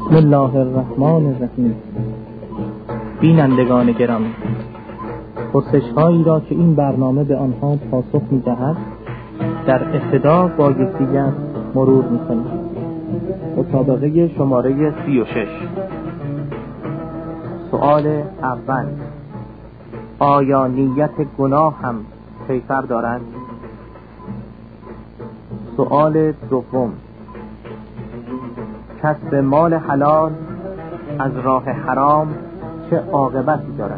بسم الله الرحمن الرحیم. بینندگان گرامی، پرسش‌هایی را که این برنامه به آنها پاسخ می‌دهد در ابتدا با یکدیگر مرور می‌کنیم. مسابقه شماره 36. سؤال اول: آیا نیت گناه هم کیفر دارد؟ سؤال دوم: کسب مال حلال از راه حرام چه عاقبتی دارد؟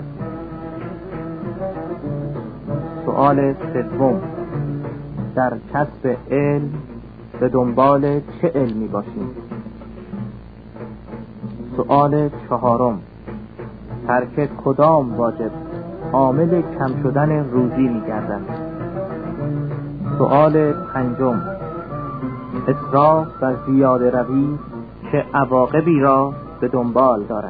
سؤال سوم: در کسب علم به دنبال چه علمی باشیم؟ سؤال چهارم: ترک کدام واجب عامل کم شدن روزی می‌گردد؟ سؤال پنجم: اسراف و زیاده روی چه عواقبی را به دنبال دارد؟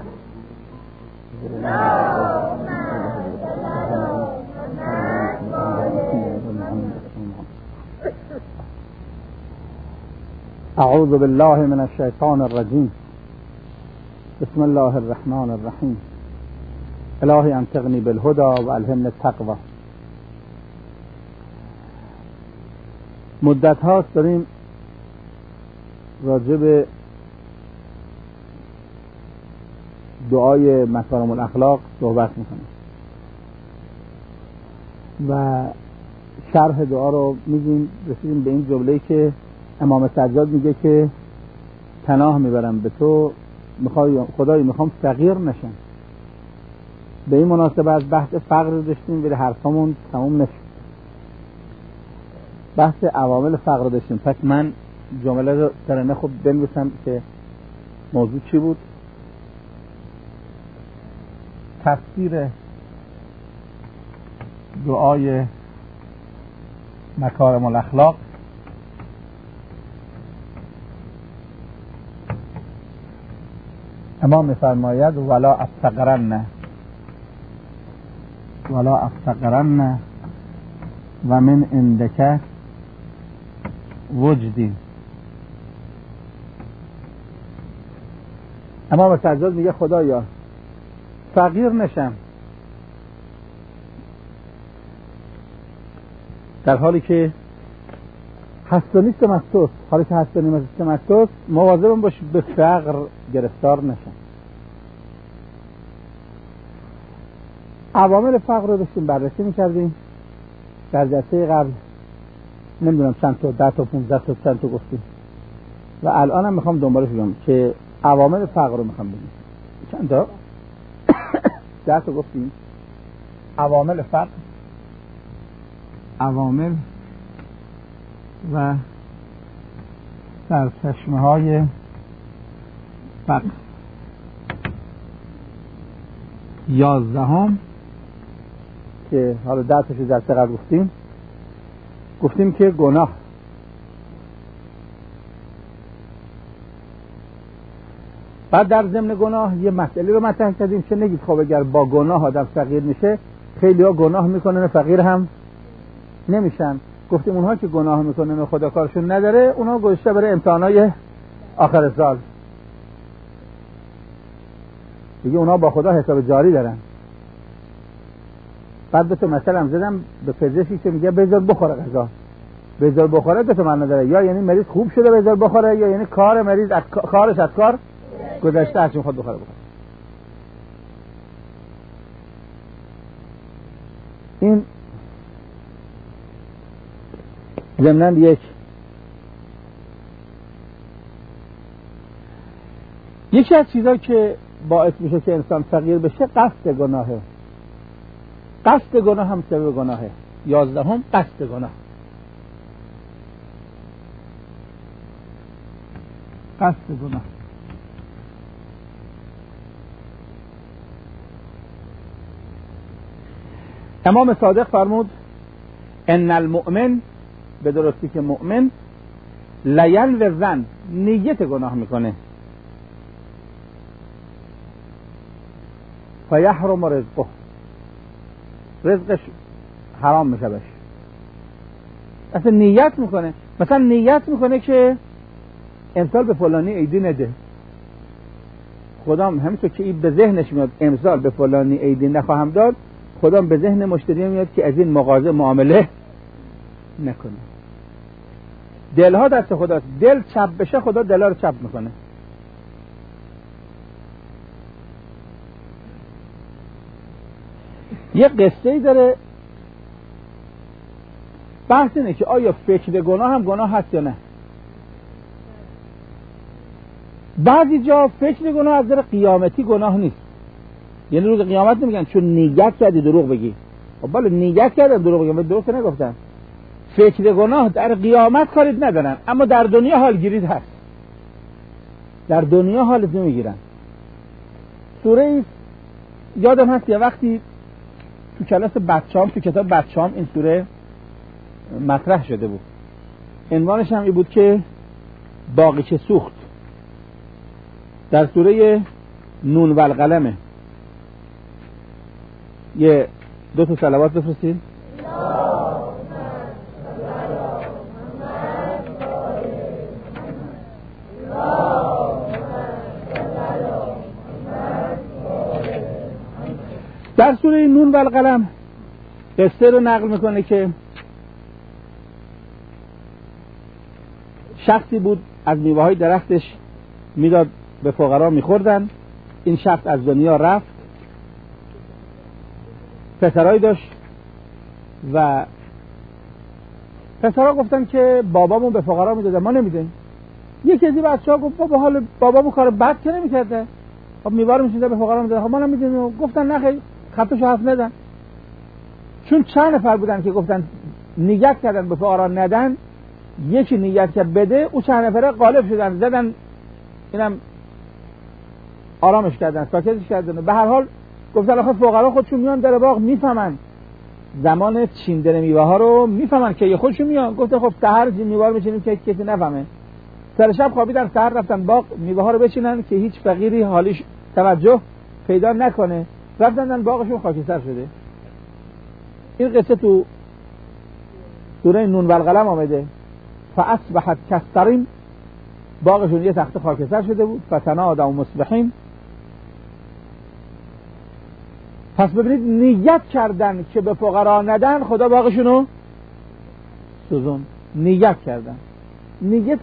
اعوذ بالله من الشیطان الرجیم. بسم الله الرحمن الرحیم. الهی انطقنی بالهدى و الهمنی التقوی. مدت هاست داریم راجع به دعای مکارم الاخلاق صحبت میکنیم و شرح دعا رو میگیم. رسیدیم به این جمله‌ای که امام سجاد میگه که پناه میبرم به تو خدای میخوام فقیر نشم. به این مناسبت از بحث فقر داشتیم ولی حرفمون تموم نشد. بحث عوامل فقر داشتیم. پس من جمله رو درنه خوب بنویسم که موضوع چی بود. تفسیر دعای مکارم الاخلاق. امام می‌فرماید ولا افتقرن و من عندک وجدی. امام سجاد میگه خدایا فقیر نشم در حالی که هست و نیستم از توست. حالی که هست و نیستم از توست مواظبم باش به فقر گرفتار نشم. عوامل فقر رو داشتیم بررسی میکردیم در جلسه قبل. نمیدونم چند تا 10 تا 15 تا چند تا گفتیم و الان هم میخوام دنبالش بگم که عوامل فقر رو میخوام بگیم. چند تا 10 تا گفتیم. عوامل فقر، عوامل و سرچشمه های فقر. 11 که حالا 10 تاشو در قبل گفتیم که گناه. بعد در ضمن گناه یه مسئله رو مطرح کردیم که نگید خب اگر با گناه آدم فقیر میشه، خیلی ها گناه میکنن و فقیر هم نمیشن. گفتیم اونها که گناه میکنن و خدا کارشون نداره، اونها گذاشته برای امتحانای آخر سال دیگه، اونها با خدا حساب جاری دارن. بعد به تو مثلا هم زدم به پزشکی که میگه بذار بخوره غذا. بذار بخوره دو تا معنی داره، یا یعنی مریض خوب شده بذار بخوره، یا یعنی کار مریض کارش از کار گذشته هرچی خود بخوره. این ضمناً یکی از چیزایی که باعث میشه که انسان فقیر بشه قصد گناهه. قصد گناه هم سبب گناهه. 11 قصد گناه. قصد گناه. امام صادق فرمود ان المؤمن، به درستی که مؤمن لینو ظن، نیت گناه میکنه، فیحرم رزقه، رزقش حرام میشه بشه. اصلا نیت میکنه، مثلا نیت میکنه که امسال به فلانی عیدی نده، خدا همینطور که این به ذهنش میاد امسال به فلانی عیدی نخواهم داد، خدا به ذهن مشتری میاد که از این مغازه معامله نکنه. دلها دست خداست، دل چپ بشه خدا دلها رو چپ میکنه. یه قصه‌ای داره، بحث اینه که آیا فکر گناه هم گناه هست یا نه. بعضی جا فکر گناه از نظر قیامتی گناه نیست، یعنی روز قیامت نمیگن چون نیت کردی دروغ بگی. خب بالا نیت کردم دروغ بگم، درست نگفتن. فکر گناه در قیامت کارید ندارن، اما در دنیا حالگیرید هست، در دنیا حالت نمیگیرن. سوره یادم هست یه وقتی تو کلاس بچه‌ام، تو کتاب بچه‌ام این سوره مطرح شده بود. عنوانش هم این بود که باغچه سوخت. در سوره نون و القلمه. یه دو تا صلوات بفرستید. در سوره نون و القلم قصه رو نقل میکنه که شخصی بود از میوه‌های درختش میداد به فقرا میخوردن. این شخص از دنیا رفت، پسرایی داشت و پسرها گفتن که بابامون به فقرا میداده، ما نمیدیم. یکی از بچه‌ها گفت بابا حال بابامون کار بد که نمیکرده، خب میوه رو میشینده به فقرا میداده، خب ما نمیدیم. گفتن نه خیر، خطش حرف ندن. چون چند نفر بودن که گفتن نیت کردن به فقرا ندن، یکی نیت کرد بده، او چند نفره غالب شدن، زدن اینم آرامش کردن، ساکتش کردن. به هر حال گفتن آخه فقرا خودشون میان در باغ، میفهمن زمان چیندن میوه ها رو، میفهمن که یه خودشون میان. گفتن خب سحر میوه رو میچینیم که کسی نفهمه. سر شب خوابیدن، سحر رفتن باغ میوه ها رو بچینن که هیچ فقیری حالیش توجه پیدا نکنه. رفتن باغشون خاکستر شده. این قصه تو سوره نون و القلم آمده. فاصبحت کالصریم، باغشون یه تخته خاکستر شده بود. فتنادوا مصبحین. پس ببینید نیت کردن که به فقرا ندن، خدا باغشونو سوزون. نیت کردن. نیت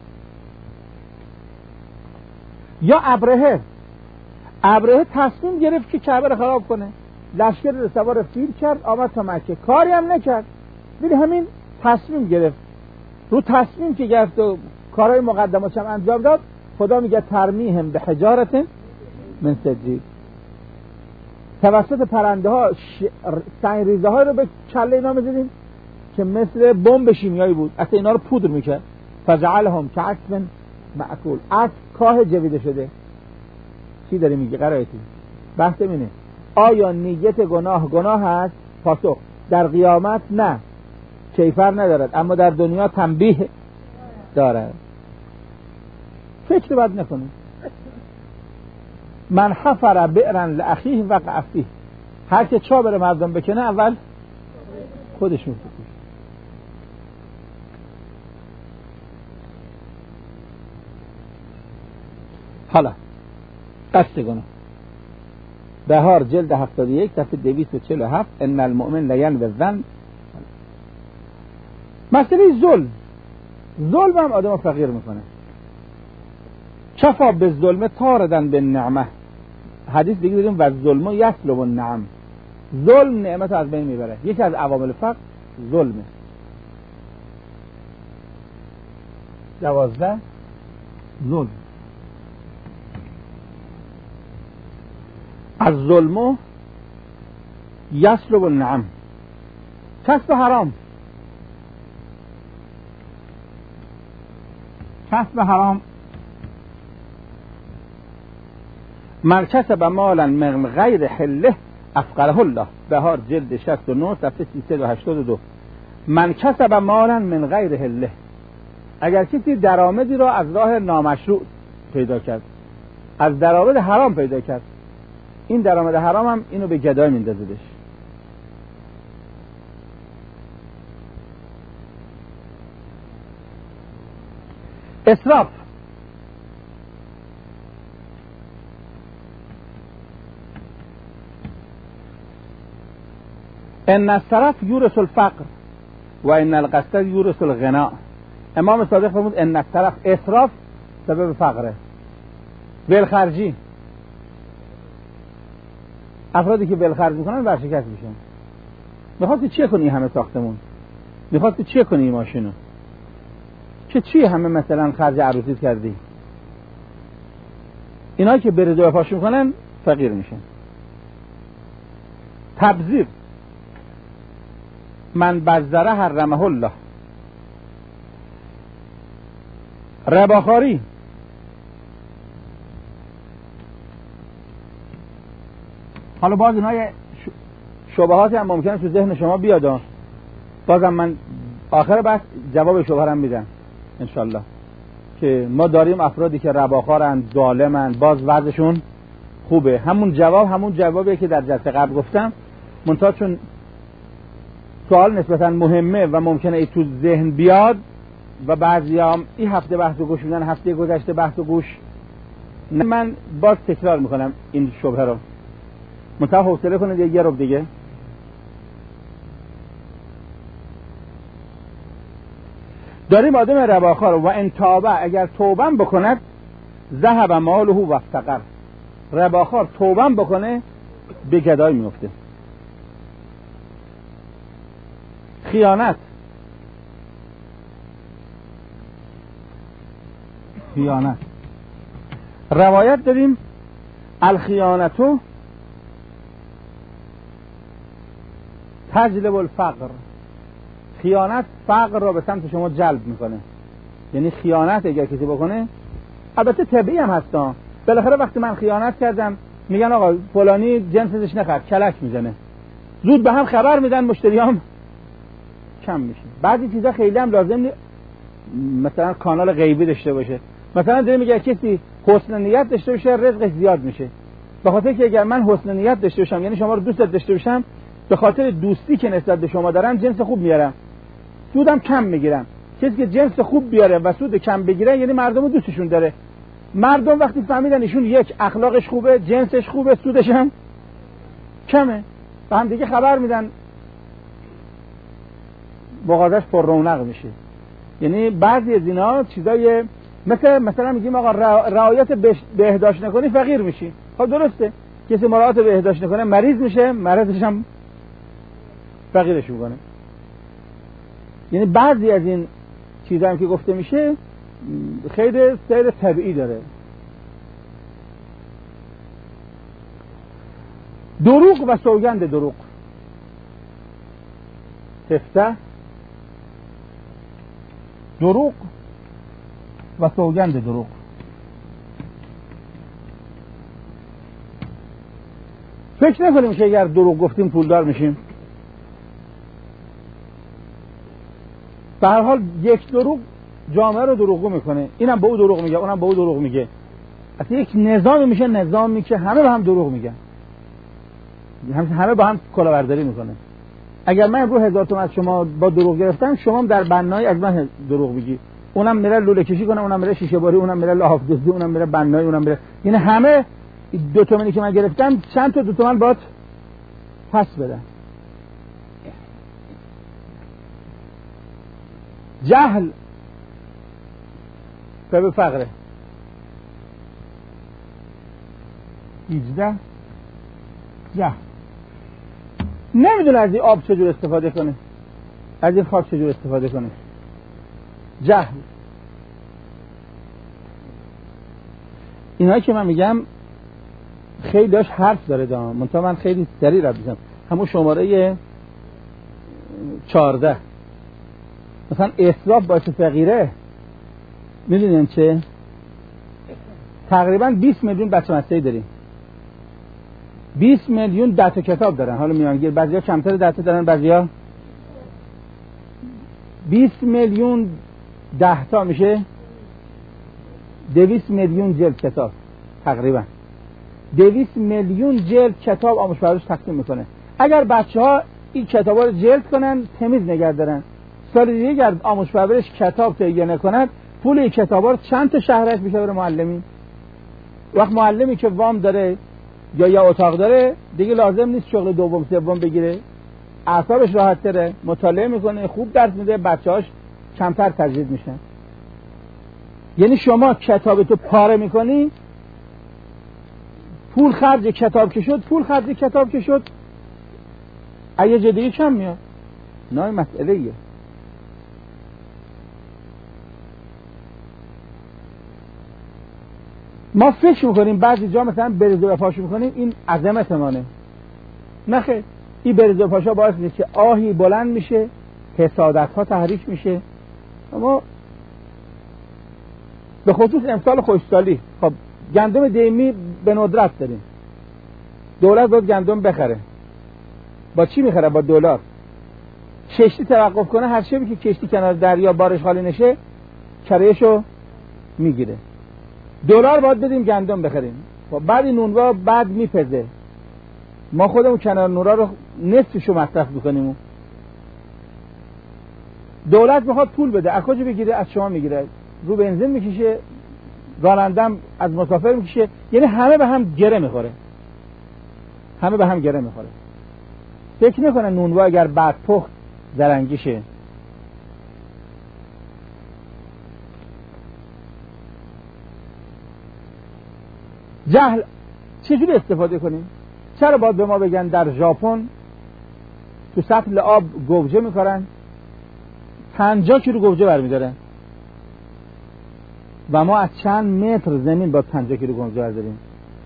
یا ابرهه تصمیم گرفت که کعبه رو خراب کنه، لشکر رو سوار فیل کرد، آمد تا مکه، کاری هم نکرد. ببین همین تصمیم گرفت، رو تصمیم که گرفت و کارهای مقدماتش هم انجام داد، خدا میگه ترمیهم به حجارت من سجیل. توسط پرنده ها سنگریزه های رو به کله اینا میزدیم که مثل بمب شیمیایی بود، اصلا اینا رو پودر میکرد. فجعلهم کعصف مأکول، عصف کاه جویده شده. چی داری میگی قرائتی؟ بحث اینه آیا نیت گناه هست؟ پاسخ در قیامت نه، کیفر ندارد، اما در دنیا تنبیه دارد. فکر بد نکنید. من حفر بئرا لاخیه وقع فیه. هر که چا بره مردم بکنه اول خودش میفته. حالا قصد گناه. بهار جلد 71 صفحه 247. ان المؤمن لینوی الظن. مسئله ظلم هم آدم فقیر میکنه. کفا به ظلم تاردن به نعمه. حدیث دیگه دیدیم و ظلم یسلب النعم. ظلم نعمت از بین میبره. یکی از عوامل فقر ظلمه. 12 ظلم. از ظلم یسلب النعم. کسب حرام. من کسب مالا من غیر حله افقره الله. بهار جلد 69 صفحه 382. من کسب مالا من غیر حله. اگر کسی درآمدی را از راه نامشروع پیدا کرد، از درآمد حرام پیدا کرد، این درآمد حرام هم اینو به گدای میندازدش. اسراف. ان السرف یورث الفقر و ان القصد یورث الغنا. امام صادق فرمود ان السرف، اسراف سبب فقره. ولخرجی، افرادی که ولخرج میکنن ورشکست میشن. میخواستی چیه کنی همه ساختمون؟ میخواستی چیه کنی این ماشینو؟ چی همه مثلا خرج عروسیت کردی؟ اینا که برده و پاش میکنن فقیر میشن. تبذیر، من بذره حرمه الله. رباخاری، حالا باز اینا شبهاتی هم ممکنه تو ذهن شما بیاد، بازم من آخر بحث جواب شبهه رو میدم انشالله، که ما داریم افرادی که رباخارن، ظالمن، باز وضعشون خوبه. همون جوابیه که در جلسه قبل گفتم، منتها چون سوال نسبتا مهمه و ممکنه ای تو ذهن بیاد و بعضیام این هفته بحث و گوش میدن، هفته گذشته بحث و گوش، من باز تکرار میکنم این شبهه رو. منتها حوصله کنید یه رب دیگه. داریم آدم رباخار و ان توبه، اگر توبه بکند ذهب ماله و افتقر. رباخار توبه بکنه به گدای میفته. خیانت، روایت داریم الخیانتو تجلب الفقر. خیانت فقر را به سمت شما جلب میکنه. یعنی خیانت اگر کسی بکنه، البته طبیعی هم هستن، بالاخره وقتی من خیانت کردم میگن آقا فلانی جنسش نخر، کلک میزنه، زود به هم خبر میدن، مشتریام کم میشه. بعضی چیزا خیلی هم لازم نیست مثلا کانال غیبی داشته باشه. مثلا داره میگه کسی حسن نیت داشته باشه رزقش زیاد میشه، به خاطر که اگر من حسن نیت داشته باشم، یعنی شما رو دوست داشته باشم، به خاطر دوستی که نسبت به شما دارم جنس خوب میارم، سودم کم میگیرم. کسی که جنس خوب بیاره و سود کم بگیره یعنی مردم دوستشون داره. مردم وقتی فهمیدن ایشون یک اخلاقش خوبه، جنسش خوبه، سودش هم کمه، به هم دیگه خبر میدن، مغازش پر رونق میشه. یعنی بعضی از اینا چیزای مثلا میگیم آقا رعایت بهداشت نکنی فقیر میشی. خب درسته، کسی مراعات بهداشت نکنه مریض میشه، مرضش هم فقیرش میکنه. یعنی بعضی از این چیزا هم که گفته میشه خیلی سیر طبیعی داره. دروغ و سوگند دروغ، تفته، دروغ و سوگند دروغ. فکر نکنیم که اگر دروغ گفتیم پولدار میشیم. به هر حال یک دروغ جامعه رو دروغگو میکنه، اینم به او دروغ میگه، اونم به او دروغ میگه. اصلا یک نظامی میشه، نظامی که همه به هم دروغ میگن، همه با هم کلاهبرداری میکنه. اگر من رو 1000 تومان از شما با دروغ گرفتم، شما هم در بنایی از من دروغ میگی، اونم میره لوله کشی کنه، اونم میره شیشه باری، اونم میره لاف دزدی، اونم میره بنایی، اونم میره، یعنی همه 2 تومانی که من گرفتم چند تا 2 تومن باید پس بدن. جهل سبب فقره. 18 جهل، نمیدونه از این آب چجور استفاده کنه، از این خاک چجور استفاده کنه. جهل. اینایی که من میگم خیلی داشت حرف داره دام، منتها من خیلی سریع رد میزنم. همون شماره 14 مثلا اسراف باعث فقیره. میدونین چه؟ تقریبا 20 میلیون بچه مدرسه‌ای داریم، 20 میلیون 10 تا کتاب دارن. حالا میانگیر بعضیا کمتر 10 تا دارن، بعضیا 20 میلیون 10 تا میشه 200 میلیون جلد کتاب. تقریبا 200 میلیون جلد کتاب آموزش پرورش تقسیم میکنه. اگر بچه‌ها این کتابا رو جلد کنن، تمیز نگه دارن، سال دیگه اگر آموزش پرورش کتاب تهیه نکنن، پول این کتابا رو چند تا شهرک میشه برای معلمی. وقت معلمی که وام داره یا اتاق داره دیگه لازم نیست شغل دوم سوم بگیره، اعصابش راحت تره، مطالعه میکنه، خوب درس میده، بچه‌هاش کمتر تجدید میشن. یعنی شما کتابتو پاره میکنی، پول خرج کتاب که شد اگه جدیدی کم میاد. نه این مسئله ایه. ما فکر میکنیم بعضی جا مثلا بریزه و پاشو میکنیم این عظمت مانه. نه خیر، این بریزه و پاشا باعث میشه که آهی بلند میشه، حسادت ها تحریک میشه. اما به خصوص امسال خوشسالی، خب گندم دیمی به ندرت داریم، دولت باید گندم بخره. با چی میخره؟ با دلار. کشتی توقف کنه، هر شبی که کشتی کنار دریا بارش خالی نشه کرایه‌شو میگیره. دلار باید بدیم گندم بخریم. خب بعد نونوا بعد میپزه، ما خودمون کنار نورا رو نصفشو مصرف میکنیم. دولت میخواد پول بده، از کجا بگیره؟ از شما میگیره، رو بنزین میکشه، رانندم از مسافر میکشه. یعنی همه به هم گره میخوره. فکر نکنن نونوا اگر بعد پخت زرنگی شه. جهل چجوری استفاده کنیم؟ چرا باید به ما بگن در ژاپن تو سطل آب گوجه میکارن 50 کیلو گوجه برمیدارن و ما از چند متر زمین با 50 کیلو گوجه برداریم؟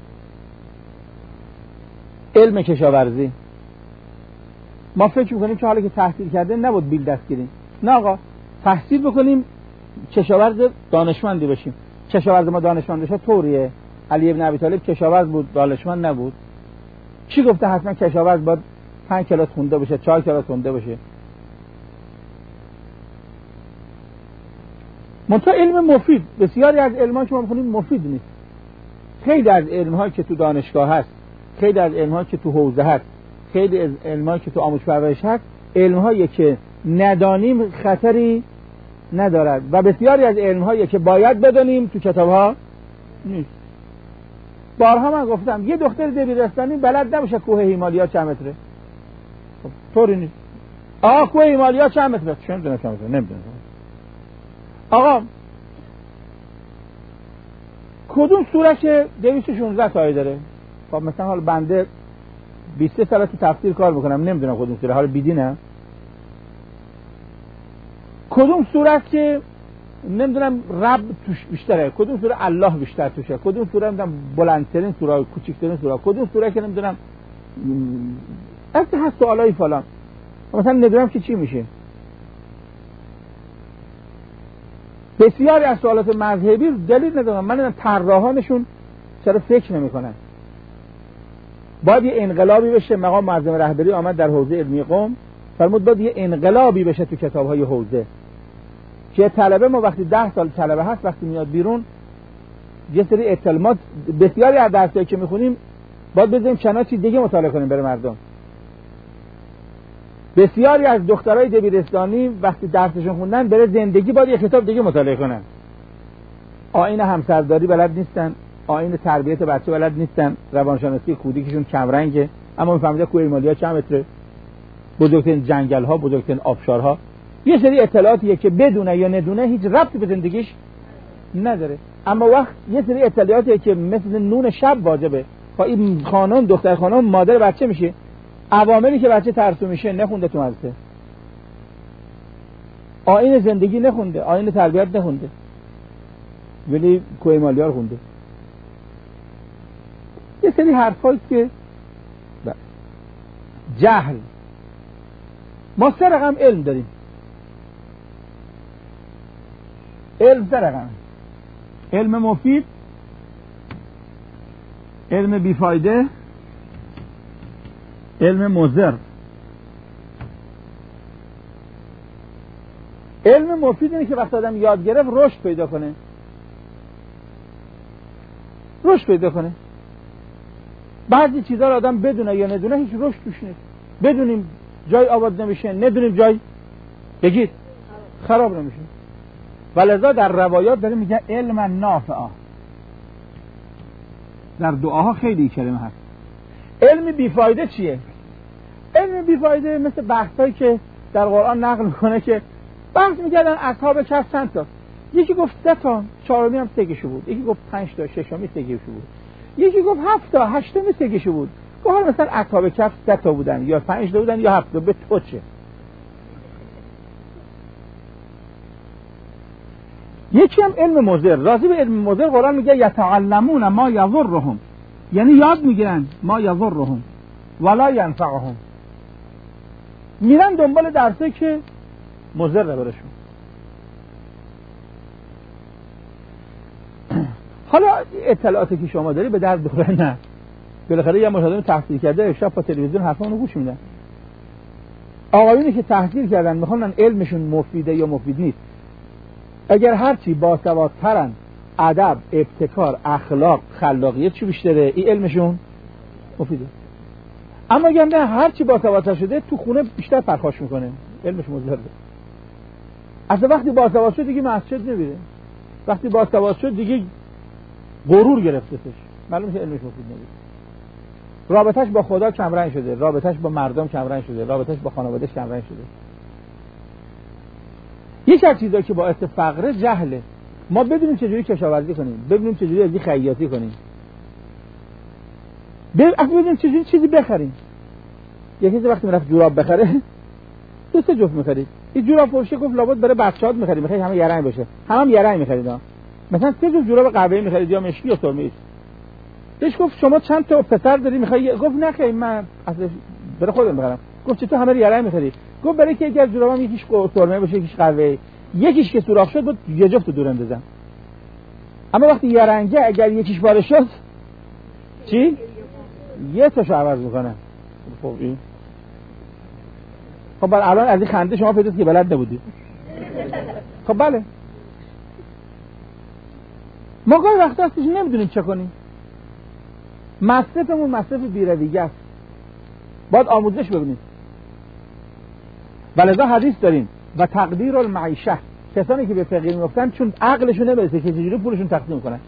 علم کشاورزی. ما فکر میکنیم که حالا که تحصیل کرده نبود بیل دست گیریم. نه آقا، تحصیل بکنیم، کشاورز دانشمندی بشیم. کشاورز ما دانشمند بشه طوریه. علی ابن ابی طالب کشاورز بود، دانشمند نبود. کی گفته حتما کشاورز باید 5 کلاس خونده باشه، 4 کلاس خونده باشه؟ منتها علم مفید، بسیاری از علم‌ها که ما می‌خونیم مفید نیست. خیلی از علم‌هایی که تو دانشگاه هست، خیلی از علم‌هایی که تو حوزه هست، خیلی از علم‌هایی که تو آموزش پرورش هست، علم‌هایی که ندانیم خطری ندارد و بسیاری از علم‌هایی که باید بدانیم تو کتاب‌ها نیست. بارها من گفتم یه دختر دبیرستانی بلد نباشه کوه هیمالیا چند متره. خب طوری نیست. کوه هیمالیا چند متره؟ چه می‌دونم چند متره، نمی‌دونم. آقا کدوم سوره که 216 تا آیه داره؟ خب مثلا حالا بنده 23 سال تو تفسیر کار میکنم، نمیدونم کدوم سوره، حالا بیدینه. کدوم سوره که نمیدونم رب توش بیشتره، کدوم سوره الله بیشتر توشه، کدوم سوره نمیدونم بلندترین سوره، کوچکترین سوره، کدوم سوره که نمیدونم هست سوالای فلان. مثلا نمیدونم که چی میشه. بسیاری از سوالات مذهبی دلیل ندارن. من نمیدونم طراحانشون چرا فکر نمیکنن. باید یه انقلابی بشه. مقام معظم رهبری آمد در حوزه علمی قم فرمود باید یه انقلابی بشه تو کتاب‌های حوزه، که طلبه ما وقتی 10 سال طلبه هست وقتی میاد بیرون یه سری اطلاعات، بسیاری از درسایی که میخونیم باید بذاریم کنار، چیز دیگه مطالعه کنیم برای مردم. بسیاری از دخترای دبیرستانی وقتی درسشون خوندن برای زندگی باید یه کتاب دیگه مطالعه کنن. آیین همسرداری بلد نیستن، آیین تربیت بچه بلد نیستن، روانشناسی کودکشون کم رنگه، اما میفهمیده کوه هیمالیا چند متره، بزرگترین جنگل ها، بزرگترین آبشارها. یه سری اطلاعاتیه که بدونه یا ندونه هیچ ربطی به زندگیش نداره، اما وقت یه سری اطلاعاتیه که مثل نون شب واجبه. این خانم، دختر خانم مادر بچه میشه، عواملی که بچه ترسو میشه نخونده تو مدرسه، آیین زندگی نخونده، آیین تربیت نخونده، ولی کوه هیمالیا رو خونده. یه سری حرفایی که جهل. ما سه رقم علم داریم. علم سه رقم: علم مفید، علم بیفایده، علم مضر. علم مفید اینه که وقتی آدم یاد گرفت رشد پیدا کنه. بعضی چیزا رو آدم بدونه یا ندونه هیچ رشد توش نیست. بدونیم جای آباد نمیشه، ندونیم جای بگید خراب نمیشه. ولذا در روایات داره میگه علم نافعه. در دعاها خیلی کلمه هست. علم بیفایده چیه؟ علم بیفایده مثل بحثایی که در قرآن نقل میکنه که بحث میکردن اصحاب کهف چند تا، یکی گفت 3 تا، 4می هم 3 بود، یکی گفت 5 تا، 6می 3 بود، یکی گفت 7 تا، 8می 3 بود. گفت مثلا اصحاب کهف 3 تا بودن یا 5 تا بودن یا 7 تا، به تو چه؟ یکی هم علم مضر. راضی به علم مضر قرآن میگه یتعلمون ما یضرهم، یعنی یاد میگیرن ما یضرهم ولا ینفعهم، میرن دنبال درسی که مضر برشون. حالا اطلاعاتی که شما داری به درد بخوره نه، بالاخره یه مشاهده تحصیل کرده شب با تلویزیون حرفامونو گوش میدن. آقایونی که تحصیل کردن میخوان علمشون مفیده یا مفید نیست. اگر هرچی باسوادترن، ادب، ابتکار، اخلاق، خلاقیت چی بیشتره، این علمشون مفیده. اما اگر نه هرچی باسوادتر شده تو خونه بیشتر پرخاش میکنه، علمش مضره. اصلا وقتی باسواد شد دیگه مسجد نمیره، وقتی باسواد شد دیگه غرور گرفتهش، معلومه که علمش مفید نمیشه. رابطش با خدا کمرنگ شده، رابطش با مردم کمرنگ شده، رابطش با خانواده‌اش کمرنگ شده. یک از چیزایی که باعث فقر جهله. ما بدونیم چجوری کشاورزی کنیم، بدونیم چجوری ازی خیاطی کنیم، بدونیم چجوری چیزی بخریم. یکی وقتی میرفت جوراب بخره 2-3 جفت می‌خرید. این جوراب فروشه گفت لابد برای بچه‌هات می‌خرید، می‌خرید همه یه رنگ بشه، هم یه رنگ می‌خرید. مثلا 3 جفت جوراب قهوه‌ای می‌خرید یا مشکی یا سرمه‌ای. بهش گفت شما چند تا پسر داری می‌خوای؟ گفت نه خیر من اصلا برای خودم می‌خرم. گفت چطور همه یه رنگ می‌خری؟ گفت برای که یکی از جورابام یکیش سرمه باشه، یکیش قهوه‌ای، یکیش که سوراخ شد یه جفت دور اندازم. اما وقتی یه رنگه اگر یکیش پاره شد چی؟ یه تاشو عوض میکنه. خب این خب الان از این خنده شما پیداست که بلد نبودید. خب بله ما گاهی وقتا هستش نمیدونیم چه کنیم، مصرفمون مصرف بیرویه است، باید آموزش ببینیم. ولذا حدیث داریم و تقدیر المعیشه، کسانی که به فقیر میفتن چون عقلشون نمیرسه که چجوری پولشون تقسیم کنن.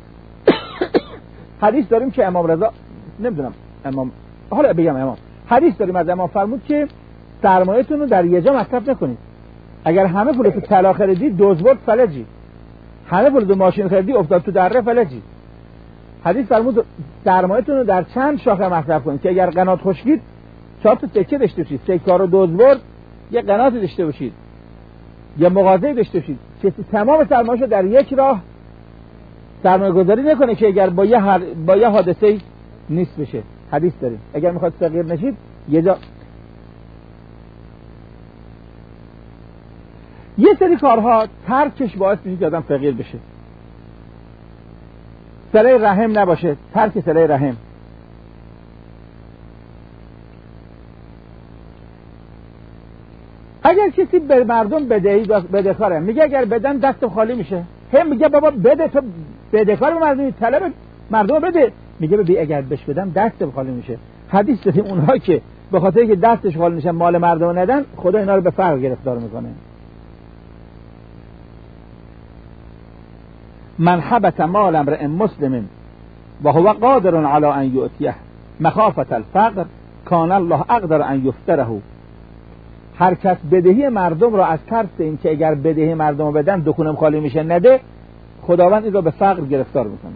حدیث داریم که امام رضا نمیدونم امام حالا بگم امام حدیث داریم از امام فرمود که سرمایه‌تون رو در یه جا مصرف نکنید. اگر همه پول تو طلا خریدی دوزبرد فلجی، همه پول تو ماشین خریدی افتاد تو دره فلجی. حدیث فرمود سرمایه‌تون رو در چند شاخه مصرف کنید که اگر قنات خشکید 4 تا سکه داشته باشید، سکه رو دوزبرد، یه قنات داشته باشید یا مغازه داشته باشید که تمام سرمایه‌شو در یک راه سرمایه‌گذاری نکنه که اگر با یه حادثه نیست بشه. حدیث داریم اگر میخواد فقیر نشید یه جا. یه سری کارها ترکش باعث میشه که آدم فقیر بشه. صله رحم نباشه، ترک صله رحم. اگر کسی به مردم بدهکاره، میگه اگر بدن دست خالی میشه، هم میگه بابا بده، تو بدهکار به مردم، طلب مردم بده. میگه ببین اگر بهش بدم دست خالی میشه. حدیث داریم اونها که به خاطر که دستش خالی میشه مال مردم ندن، خدا اینا رو به فقر گرفتار میکنه. من حبس مال امرئ مسلم و هو قادر علی ان یؤتیه مخافة الفقر کان الله اقدر ان یفتره. هر کس بدهی مردم را از ترس این که اگر بدهی مردم رو بدن دکونم خالی میشه نده، خداوند این را به فقر گرفتار میکنه.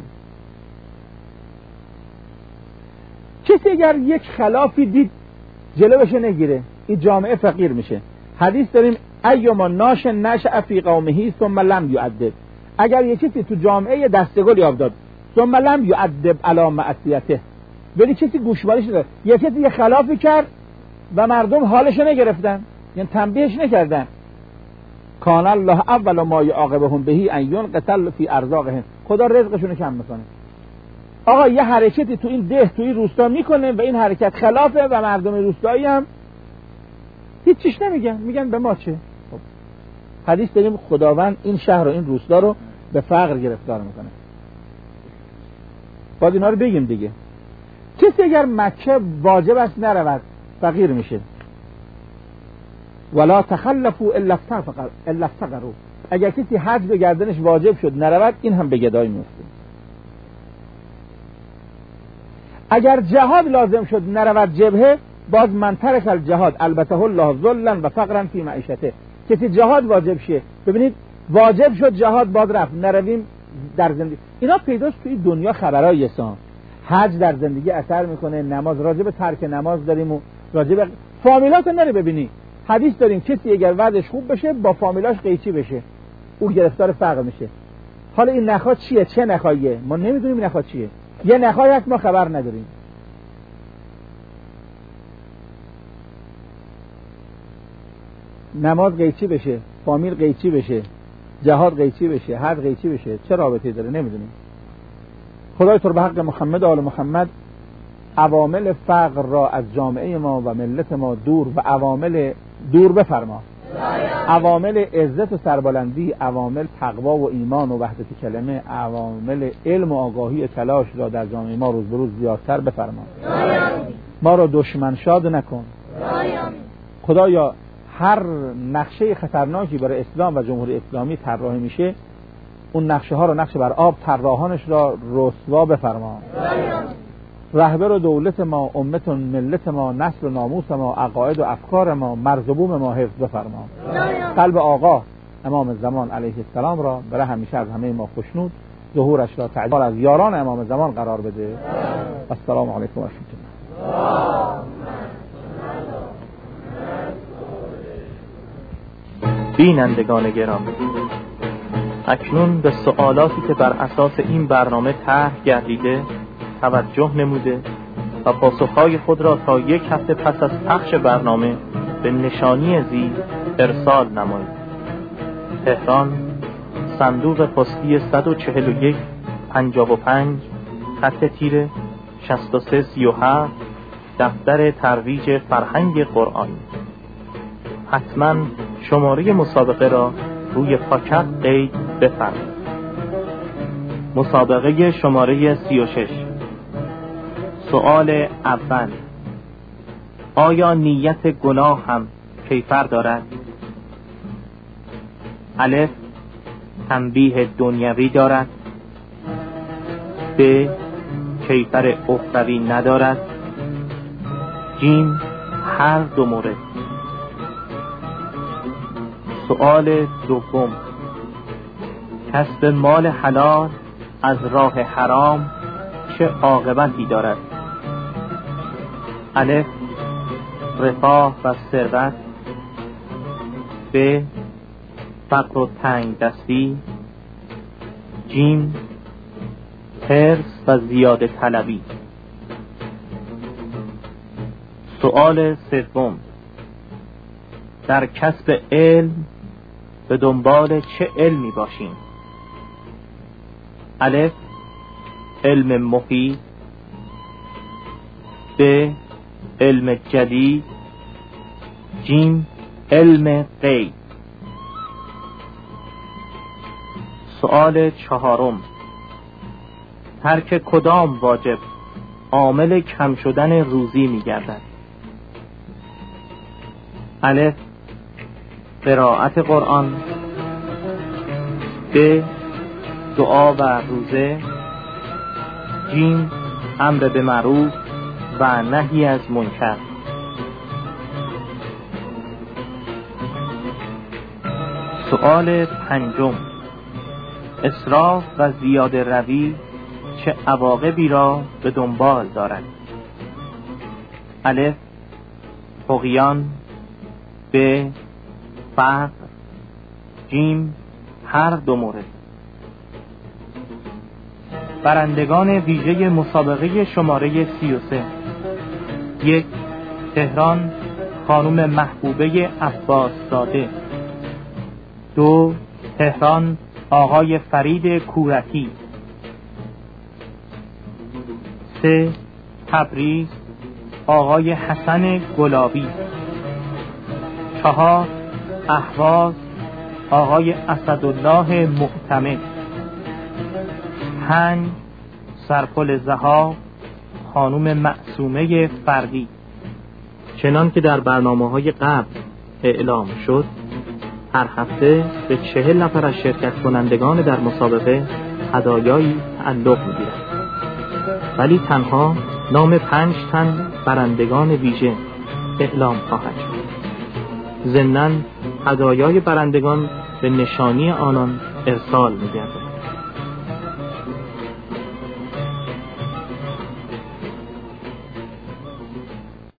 کسی اگر یک خلافی دید جلوش نگیره، این جامعه فقیر میشه. حدیث داریم ایما ناش نشأ فی قومه ثم لم یعدب. اگر یک کسی تو جامعه دستگل یاب داد ثم لم یعدب علی معصیته، ولی کسی گوشمالیش نداد، یک کسی یه خلافی کرد و مردم حالش نگرفتن، یعنی تنبیهش نکردن، کان الله اول ما یعاقبهم به ان ینقتل فی ارزاقهم، خدا رزقشون کم میکنه. آقا یه حرکتی تو این ده تو این روستا میکنه و این حرکت خلافه و مردم روستایی هم هیچ چیش نمیگن، میگن به ما چه. خب. حدیث داریم خداوند این شهر و این روستا رو به فقر گرفتار میکنه. باید اینا رو بگیم دیگه. کسی اگر مکه واجب است نرود فقیر میشه. ولا تخلفوا الا افتقروا. اگر کسی حج به گردنش واجب شد نرود، این هم به گدایی میفته. اگر جهاد لازم شد نرود جبهه، باز من ترک الجهاد البته الله ذلا و فقرا فی معیشته. کسی جهاد واجب شه، ببینید واجب شد جهاد باز رفت، نرویم در زندگی. اینا پیداست توی دنیا خبرای سان. حج در زندگی اثر میکنه، نماز، راجع به ترک نماز داریم و راجع به فامیلات نری ببینی. حدیث داریم کسی اگر وضعش خوب بشه با فامیلاش قیچی بشه، او گرفتار فقر میشه. حالا این نخا چیه؟ چه نخاییه؟ ما نمیدونیم این نخا چیه. یه نخایی هست ما خبر نداریم. نماز قیچی بشه، فامیل قیچی بشه، جهاد قیچی بشه، حج قیچی بشه، چه رابطه‌ای داره نمیدونیم. خدای تو به حق محمد و آل محمد عوامل فقر را از جامعه ما و ملت ما دور و عوامل دور بفرما. عوامل عزت و سربلندی، عوامل تقوا و ایمان و وحدت کلمه، عوامل علم و آگاهی و تلاش را در جامعه ما روز به روز زیادتر بفرما. ما را دشمن شاد نکن. خدایا هر نقشه خطرناکی برای اسلام و جمهوری اسلامی طراحی میشه، اون نقشه ها رو نقش بر آب طراحانش را رسوا بفرما. رهبر و دولت ما، امت و ملت ما، نسل و ناموس ما، عقاید و افکار ما، مرزبوم ما حفظ بفرما. قلب آقا امام زمان علیه السلام را برای همیشه از همه ما خوشنود، ظهورش را تعجیل از یاران امام زمان قرار بده. السلام علیکم و رحمت الله. بینندگان گرامی، اکنون به سوالاتی که بر اساس این برنامه طرح گردیده توجه نموده و پاسخهای خود را تا یک هفته پس از پخش برنامه به نشانی زیر ارسال نمایید. تهران، صندوق پستی 141 55 خط تیره 6337 دفتر ترویج فرهنگ قرآنی. حتما شماره مسابقه را روی پاکت قید بفرمایید. مسابقه شماره 36. سوال اول: آیا نیت گناه هم کیفر دارد؟ الف: تنبیه دنیوی دارد. ب: کیفر اخروی ندارد. جیم: هر دو مورد. سوال دوم: کسب مال حلال از راه حرام چه عاقبتی دارد؟ الف: رفاه و ثروت. ب: فقر و تنگ دستی. جیم: حرص و زیاده طلبی. سوال سوم: در کسب علم به دنبال چه علمی باشیم؟ الف: علم مفید. ب: علم جدید. جیم: علم غیب. سوال چهارم: ترک کدام واجب عامل کم شدن روزی می گردد؟ الف: قرائت قرآن. ب: دعا و روزه. جیم: امر به معروف و نهی از منکر. سوال پنجم: اسراف و زیاده روی چه عواقبی را به دنبال دارد؟ الف: طغیان. ب: فقر. جیم: هر دو مورد. برندگان ویژه مسابقه شماره 33: 1. تهران، خانم محبوبه عباس زاده. 2. تهران، آقای فرید کورکی. 3. تبریز، آقای حسن گلابی. 4. اهواز، آقای اسدالله معتمد. 5. سرپل ذهاب، خانم معصومه فردی. چنان که در برنامه‌های قبل اعلام شد، هر هفته به 40 نفر از شرکت کنندگان در مسابقه هدایایی تعلق می‌گیرد، ولی تنها نام 5 تن برندگان ویژه اعلام خواهد شد. ضمناً هدایای برندگان به نشانی آنان ارسال می‌گردد.